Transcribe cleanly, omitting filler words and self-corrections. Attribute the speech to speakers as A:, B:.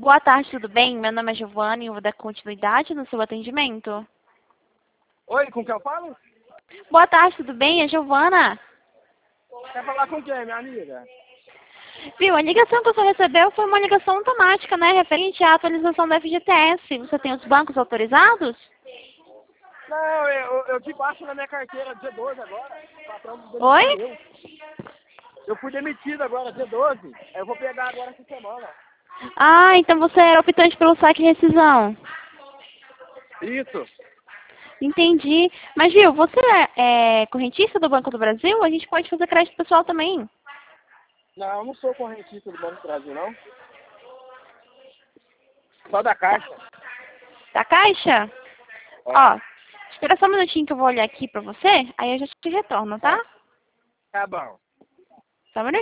A: Boa tarde, tudo bem? Meu nome é Giovana e eu vou dar continuidade no seu atendimento.
B: Oi, com quem eu falo?
A: Boa tarde, tudo bem? É Giovana.
B: Quer falar com quem, minha amiga?
A: Viu, a ligação que você recebeu foi uma ligação automática, né? Referente à atualização da FGTS. Você tem os bancos autorizados?
B: Não, eu te baixo na minha carteira dia 12 agora. O patrão me
A: Oi?
B: demitiu. Eu fui demitido agora, dia 12. Eu vou pegar agora essa semana.
A: Ah, então você era optante pelo saque e rescisão.
B: Isso.
A: Entendi. Mas, viu, você é correntista do Banco do Brasil? A gente pode fazer crédito pessoal também.
B: Não, eu não sou correntista do Banco do Brasil, não. Só da Caixa.
A: Da Caixa?
B: É.
A: Ó, espera só um minutinho que eu vou olhar aqui pra você, aí eu já te retorno, tá?
B: Tá bom.
A: Só um minutinho.